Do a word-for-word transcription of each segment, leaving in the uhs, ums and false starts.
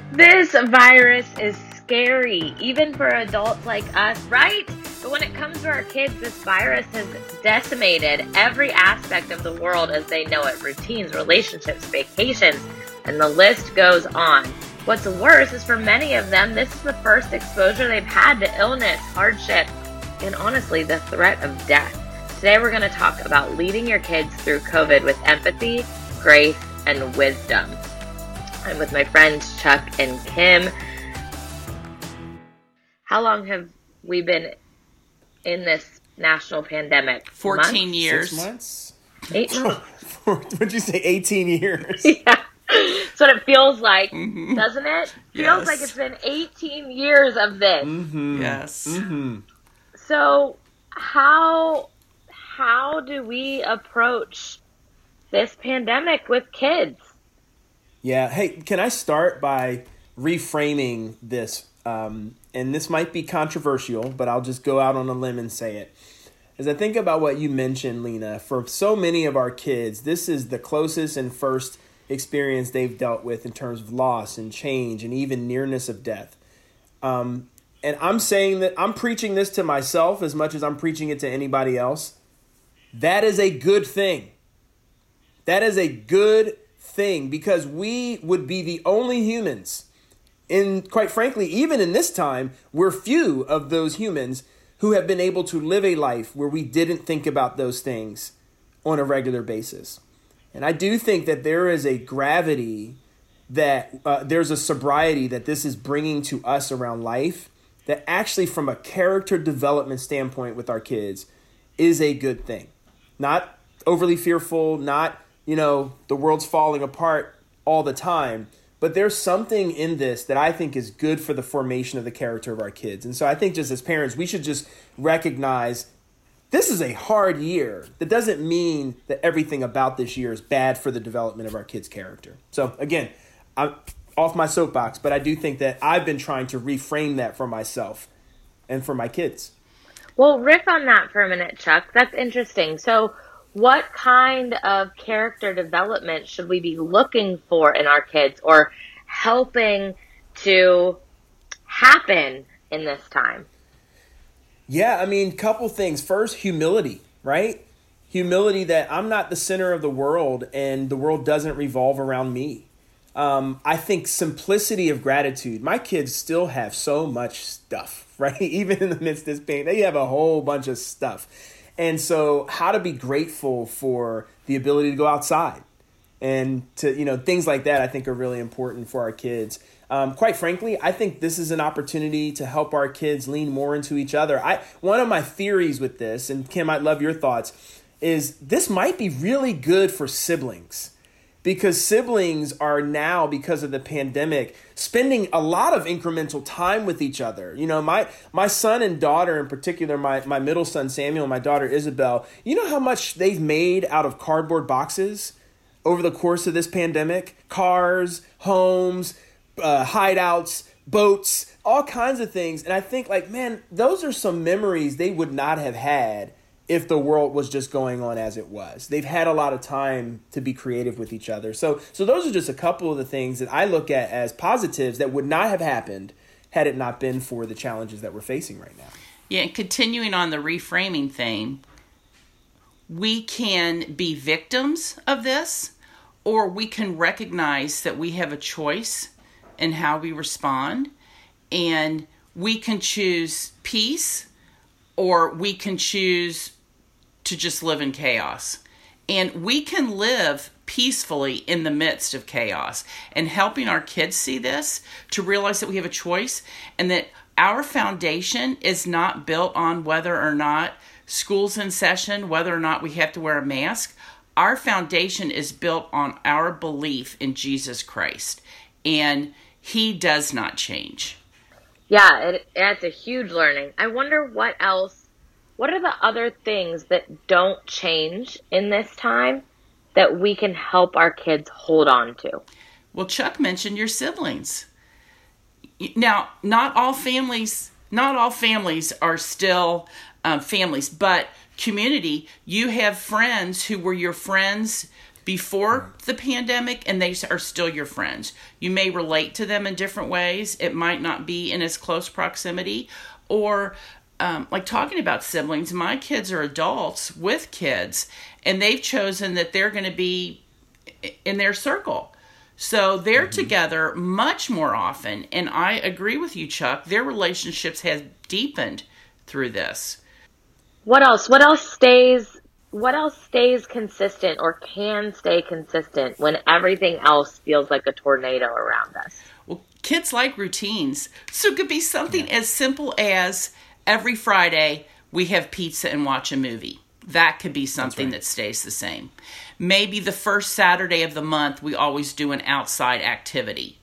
This virus is scary, even for adults like us, right? But when it comes to our kids, this virus has decimated every aspect of the world as they know it. Routines, relationships, vacations, and the list goes on. What's worse is for many of them, this is the first exposure they've had to illness, hardship, and honestly, the threat of death. Today we're going to talk about leading your kids through COVID with empathy, grace, and wisdom. I'm with my friends Chuck and Kim. How long have we been in this national pandemic? fourteen months? years. Six months? Eight months? Would you say eighteen years? Yeah. That's what it feels like, Mm-hmm. doesn't it? Feels Yes. like it's been eighteen years of this. Mm-hmm. Yes. Mm-hmm. So how how do we approach this pandemic with kids? Yeah. Hey, can I start by reframing this? Um, and this might be controversial, but I'll just go out on a limb and say it. As I think about what you mentioned, Lena, for so many of our kids, this is the closest and first experience they've dealt with in terms of loss and change and even nearness of death. Um, and I'm saying that I'm preaching this to myself as much as I'm preaching it to anybody else. That is a good thing. That is a good thing because we would be the only humans in, quite frankly, even in this time, we're few of those humans who have been able to live a life where we didn't think about those things on a regular basis. And I do think that there is a gravity that uh, there's a sobriety that this is bringing to us around life that actually from a character development standpoint with our kids is a good thing. Not overly fearful, not, you know, the world's falling apart all the time. But there's something in this that I think is good for the formation of the character of our kids. And so I think just as parents, we should just recognize this is a hard year. That doesn't mean that everything about this year is bad for the development of our kids' character. So again, I'm off my soapbox, but I do think that I've been trying to reframe that for myself and for my kids. Well, riff on that for a minute, Chuck. That's interesting. So what kind of character development should we be looking for in our kids or helping to happen in this time? Yeah, I mean, couple things. First, humility, right? Humility that I'm not the center of the world and the world doesn't revolve around me. Um, I think simplicity of gratitude. My kids still have so much stuff, right? Even in the midst of this pain, they have a whole bunch of stuff. And so how to be grateful for the ability to go outside and to, you know, things like that I think are really important for our kids. Um, quite frankly, I think this is an opportunity to help our kids lean more into each other. I one of my theories with this, and Kim, I'd love your thoughts, is this might be really good for siblings. Because siblings are now, because of the pandemic, spending a lot of incremental time with each other. You know, my my son and daughter in particular, my, my middle son Samuel and my daughter Isabel, you know how much they've made out of cardboard boxes over the course of this pandemic? Cars, homes, uh, hideouts, boats, all kinds of things. And I think like, man, those are some memories they would not have had if the world was just going on as it was. They've had a lot of time to be creative with each other. So so those are just a couple of the things that I look at as positives that would not have happened had it not been for the challenges that we're facing right now. Yeah, and continuing on the reframing thing, we can be victims of this, or we can recognize that we have a choice in how we respond, and we can choose peace, or we can choose to just live in chaos. And we can live peacefully in the midst of chaos. And helping our kids see this, to realize that we have a choice and that our foundation is not built on whether or not school's in session, whether or not we have to wear a mask. Our foundation is built on our belief in Jesus Christ. And he does not change. Yeah, it, that's a huge learning. I wonder what else, what are the other things that don't change in this time that we can help our kids hold on to? Well, Chuck mentioned your siblings. Now, not all families, not all families are still um, families, but community, you have friends who were your friends before the pandemic, and they are still your friends. You may relate to them in different ways. It might not be in as close proximity. Or um, like talking about siblings, my kids are adults with kids, and they've chosen that they're going to be in their circle. So they're mm-hmm. together much more often. And I agree with you, Chuck. Their relationships have deepened through this. What else? What else stays what else stays consistent or can stay consistent when everything else feels like a tornado around us? Well, kids like routines. So it could be something yeah. as simple as every Friday we have pizza and watch a movie. That could be something right. that stays the same. Maybe the first Saturday of the month we always do an outside activity.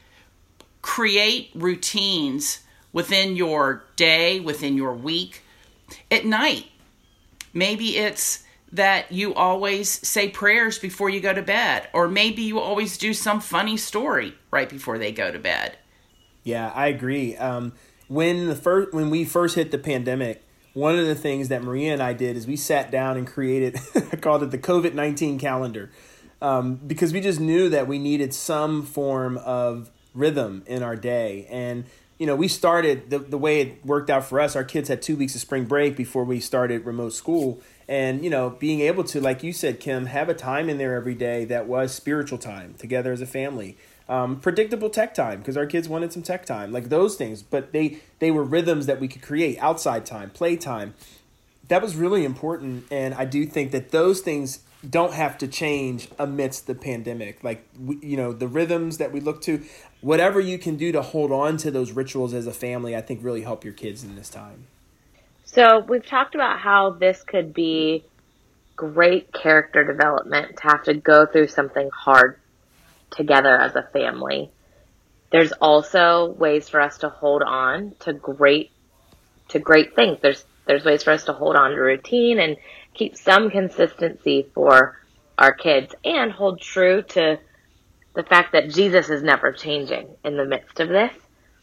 Create routines within your day, within your week. At night, maybe it's that you always say prayers before you go to bed, or maybe you always do some funny story right before they go to bed. Yeah, I agree. Um, when the first when we first hit the pandemic, one of the things that Maria and I did is we sat down and created, I called it the COVID nineteen calendar, um, because we just knew that we needed some form of rhythm in our day. And you know, we started, the, the way it worked out for us, our kids had two weeks of spring break before we started remote school. And, you know, being able to, like you said, Kim, have a time in there every day that was spiritual time together as a family. Um, predictable tech time, because our kids wanted some tech time, like those things. But they, they were rhythms that we could create, outside time, play time. That was really important. And I do think that those things don't have to change amidst the pandemic. Like, we, you know, the rhythms that we look to, whatever you can do to hold on to those rituals as a family, I think really help your kids in this time. So we've talked about how this could be great character development to have to go through something hard together as a family. There's also ways for us to hold on to great, to great things. There's, there's ways for us to hold on to routine and keep some consistency for our kids and hold true to the fact that Jesus is never changing in the midst of this.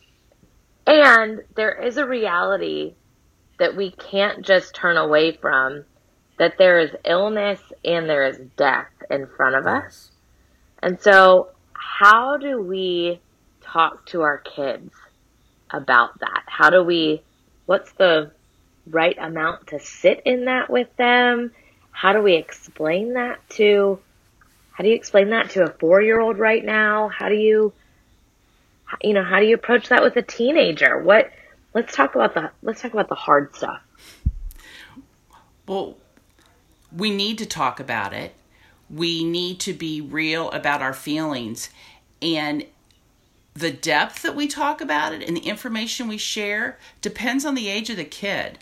And there is a reality that we can't just turn away from, that there is illness and there is death in front of us. And so how do we talk to our kids about that? How do we, what's the right amount to sit in that with them? How do we explain that to, how do you explain that to a four-year-old right now? How do you, you know, how do you approach that with a teenager? What, let's talk about the, let's talk about the hard stuff. Well, we need to talk about it. We need to be real about our feelings, and the depth that we talk about it and the information we share depends on the age of the kid.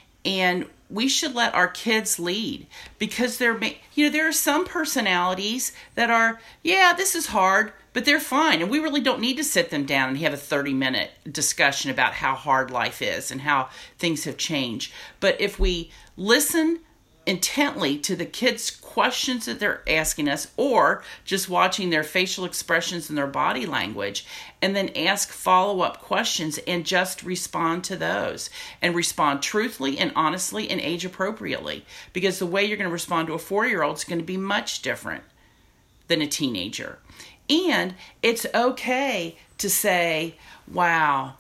And we should let our kids lead, because there may, you know, there are some personalities that are, yeah, this is hard, but they're fine. And we really don't need to sit them down and have a thirty minute discussion about how hard life is and how things have changed. But if we listen intently to the kids' questions that they're asking us, or just watching their facial expressions and their body language, and then ask follow-up questions and just respond to those, and respond truthfully and honestly and age appropriately, because the way you're going to respond to a four-year-old is going to be much different than a teenager. And it's okay to say, wow,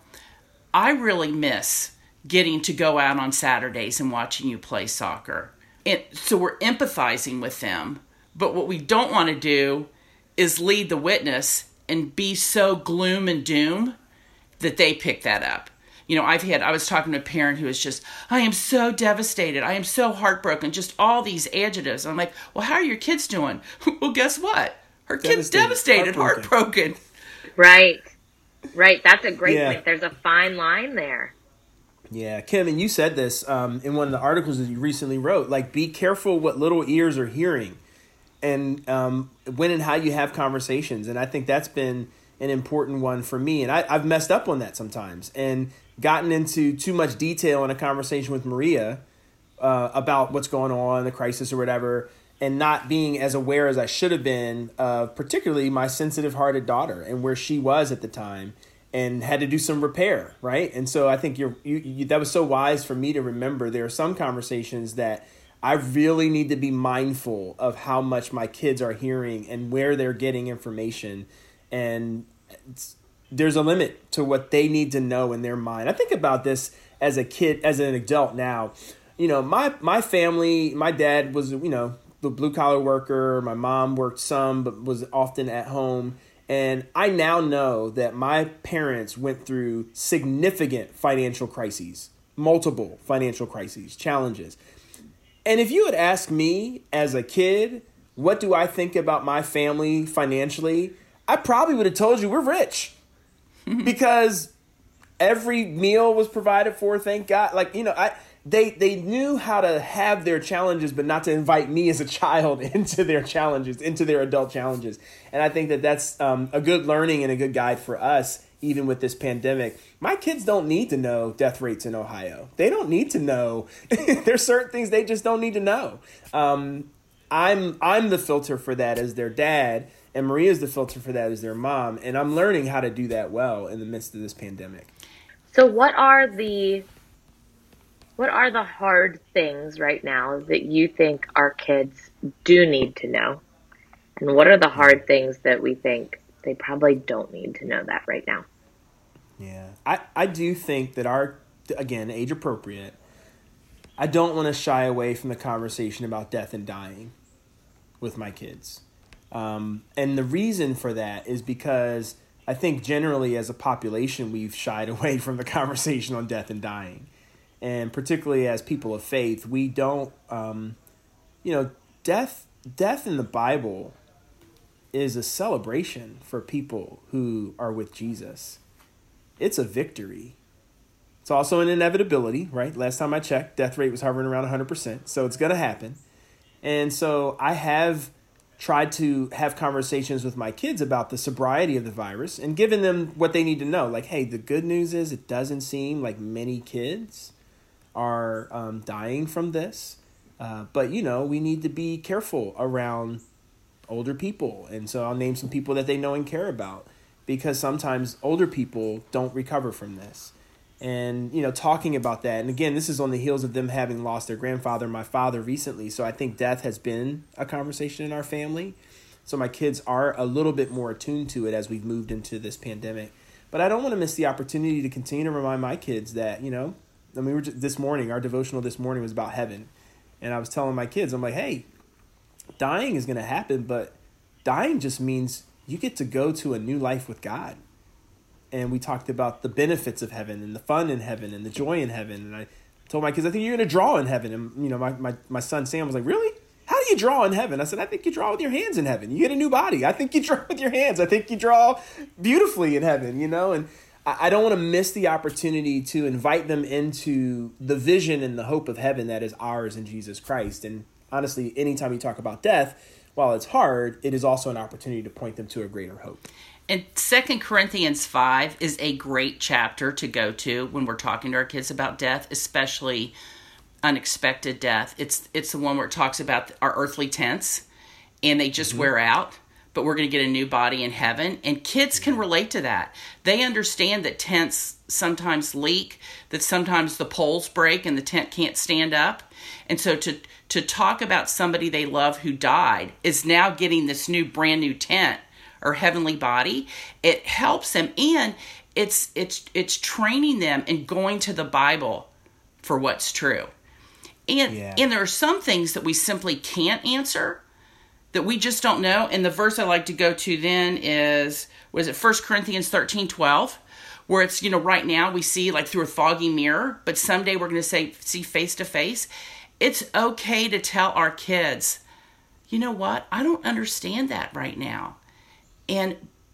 I really miss getting to go out on Saturdays and watching you play soccer. And so we're empathizing with them. But what we don't want to do is lead the witness and be so gloom and doom that they pick that up. You know, I've had, I was talking to a parent who was just, I am so devastated. I am so heartbroken. Just all these adjectives. I'm like, well, how are your kids doing? Well, guess what? Her kid's devastated, heartbroken. Right. Right. That's a great yeah. point. There's a fine line there. Yeah, Kim, and you said this um, in one of the articles that you recently wrote, like, be careful what little ears are hearing, and um, when and how you have conversations. And I think that's been an important one for me. And I, I've messed up on that sometimes and gotten into too much detail in a conversation with Maria uh, about what's going on, the crisis or whatever, and not being as aware as I should have been of particularly my sensitive-hearted daughter and where she was at the time, and had to do some repair, right? And so I think you're, you, you, that was so wise for me to remember. There are some conversations that I really need to be mindful of how much my kids are hearing and where they're getting information. And it's, there's a limit to what they need to know in their mind. I think about this as a kid, as an adult now. You know, my, my family, my dad was, you know, the blue collar worker. My mom worked some, but was often at home. And I now know that my parents went through significant financial crises, multiple financial crises, challenges. And if you had asked me as a kid, what do I think about my family financially? I probably would have told you we're rich because every meal was provided for. Thank God. Like, you know, I, they, they knew how to have their challenges, but not to invite me as a child into their challenges, into their adult challenges. And I think that that's um, a good learning and a good guide for us, even with this pandemic. My kids don't need to know death rates in Ohio. They don't need to know. There's certain things they just don't need to know. Um, I'm, I'm the filter for that as their dad. And Maria's the filter for that as their mom. And I'm learning how to do that well in the midst of this pandemic. So what are the what are the hard things right now that you think our kids do need to know? And what are the hard things that we think they probably don't need to know that right now? Yeah, I, I do think that our, again, age appropriate, I don't want to shy away from the conversation about death and dying with my kids. Um, and the reason for that is because I think generally as a population, we've shied away from the conversation on death and dying. And particularly as people of faith, we don't, um, you know, death, death in the Bible is a celebration for people who are with Jesus. It's a victory. It's also an inevitability, right? Last time I checked, death rate was hovering around one hundred percent. So it's going to happen. And so I have tried to have conversations with my kids about the sobriety of the virus and giving them what they need to know. Like, hey, the good news is it doesn't seem like many kids are um, dying from this. Uh, but, you know, we need to be careful around older people. And so I'll name some people that they know and care about, because sometimes older people don't recover from this. And, you know, talking about that. And again, this is on the heels of them having lost their grandfather, my father, recently. So I think death has been a conversation in our family. So my kids are a little bit more attuned to it as we've moved into this pandemic. But I don't want to miss the opportunity to continue to remind my kids that, you know, I mean, we were just, this morning, our devotional this morning was about heaven. And I was telling my kids, I'm like, hey, dying is going to happen, but dying just means you get to go to a new life with God. And we talked about the benefits of heaven and the fun in heaven and the joy in heaven. And I told my kids, I think you're going to draw in heaven. And, you know, my, my, my son Sam was like, really? How do you draw in heaven? I said, I think you draw with your hands in heaven. You get a new body. I think you draw with your hands. I think you draw beautifully in heaven, you know? And I, I don't want to miss the opportunity to invite them into the vision and the hope of heaven that is ours in Jesus Christ. And honestly, anytime you talk about death, while it's hard, it is also an opportunity to point them to a greater hope. And Second Corinthians five is a great chapter to go to when we're talking to our kids about death, especially unexpected death. It's it's the one where it talks about our earthly tents, and they just mm-hmm. wear out, but we're going to get a new body in heaven. And kids can relate to that. They understand that tents sometimes leak, that sometimes the poles break and the tent can't stand up. And so to to talk about somebody they love who died is now getting this new brand new tent or heavenly body. It helps them, and it's it's it's training them and going to the Bible for what's true. And yeah. and there are some things that we simply can't answer, that we just don't know. And the verse I like to go to then is, was it First Corinthians thirteen twelve, where it's, you know, right now we see like through a foggy mirror, but someday we're going to say see face to face. It's okay to tell our kids, you know what, I don't understand that right now. And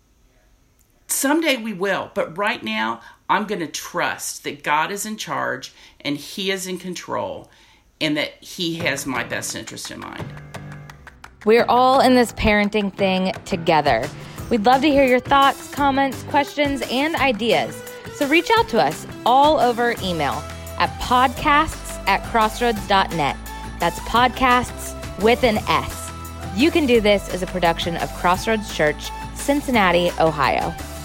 someday we will, but right now I'm going to trust that God is in charge and He is in control and that He has my best interest in mind. We're all in this parenting thing together. We'd love to hear your thoughts, comments, questions, and ideas. So reach out to us all over email at podcasts at crossroads dot net. That's podcasts with an S. You can do this as a production of Crossroads Church, Cincinnati, Ohio.